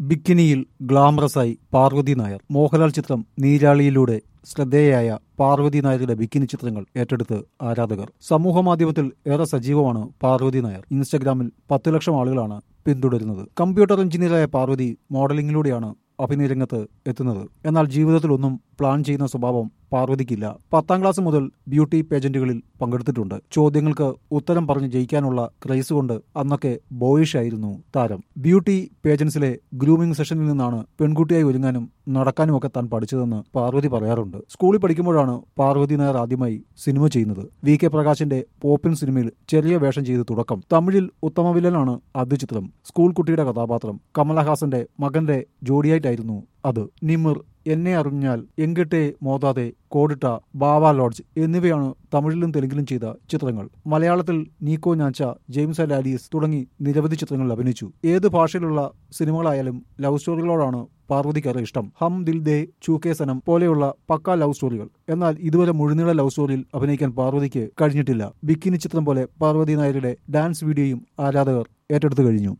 ബിക്കിനിയിൽ ഗ്ലാമറസായി പാർവതി നായർ. മോഹൻലാൽ ചിത്രം നീരാളിയിലൂടെ ശ്രദ്ധേയയായ പാർവതി നായരുടെ ബിക്കിനി ചിത്രങ്ങൾ ഏറ്റെടുത്ത് ആരാധകർ. സമൂഹമാധ്യമത്തിൽ ഏറെ സജീവമാണ് പാർവതി നായർ. ഇൻസ്റ്റഗ്രാമിൽ 10 ലക്ഷം ആളുകളാണ് പിന്തുടരുന്നത്. കമ്പ്യൂട്ടർ എഞ്ചിനീയറായ പാർവതി മോഡലിംഗിലൂടെയാണ് അഭിനയ രംഗത്ത് എത്തുന്നത്. എന്നാൽ ജീവിതത്തിലൊന്നും പ്ലാൻ ചെയ്യുന്ന സ്വഭാവം പാർവതിക്കില്ല. 10ാം ക്ലാസ് മുതൽ ബ്യൂട്ടി പേജന്റുകളിൽ പങ്കെടുത്തിട്ടുണ്ട്. ചോദ്യങ്ങൾക്ക് ഉത്തരം പറഞ്ഞ് ജയിക്കാനുള്ള ക്രൈസ് കൊണ്ട് അന്നൊക്കെ ബോയിഷ് ആയിരുന്നു താരം. ബ്യൂട്ടി പേജൻസിലെ ഗ്രൂമിംഗ് സെഷനിൽ നിന്നാണ് പെൺകുട്ടിയായി ഒരുങ്ങാനും നടക്കാനുമൊക്കെ താൻ പഠിച്ചതെന്ന് പാർവതി പറയാറുണ്ട്. സ്കൂളിൽ പഠിക്കുമ്പോഴാണ് പാർവതി നായർ ആദ്യമായി സിനിമ ചെയ്യുന്നത്. VK പ്രകാശിന്റെ പോപ്പിൻ സിനിമയിൽ ചെറിയ വേഷം ചെയ്ത് തുടക്കം. തമിഴിൽ ഉത്തമവില്ലനാണ് ആദ്യ ചിത്രം. സ്കൂൾ കുട്ടിയുടെ കഥാപാത്രം. കമലഹാസന്റെ മകന്റെ ജോഡിയായിട്ടായിരുന്നു അത്. നിമിർ, എന്നെ അറിഞ്ഞാൽ, എങ്കിട്ടെ മോതാതെ, കോടിട്ട, ബാവ ലോഡ്ജ് എന്നിവയാണ് തമിഴിലും തെലുങ്കിലും ചെയ്ത ചിത്രങ്ങൾ. മലയാളത്തിൽ Neeko Njaacha, James and Alice തുടങ്ങി നിരവധി ചിത്രങ്ങളിൽ അഭിനയിച്ചു. ഏത് ഭാഷയിലുള്ള സിനിമകളായാലും ലവ് സ്റ്റോറികളോടാണ് പാർവതിക്കേറെ ഇഷ്ടം. ഹം ദിൽ ദേ, ചൂക്കെ സനം പോലെയുള്ള പക്ക ലവ് സ്റ്റോറികൾ. എന്നാൽ ഇതുവരെ മുഴുനീള ലവ് സ്റ്റോറിയിൽ അഭിനയിക്കാൻ പാർവതിക്ക് കഴിഞ്ഞിട്ടില്ല. ബിക്കിനി ചിത്രം പോലെ പാർവതി നായരുടെ ഡാൻസ് വീഡിയോയും ആരാധകർ ഏറ്റെടുത്തു കഴിഞ്ഞു.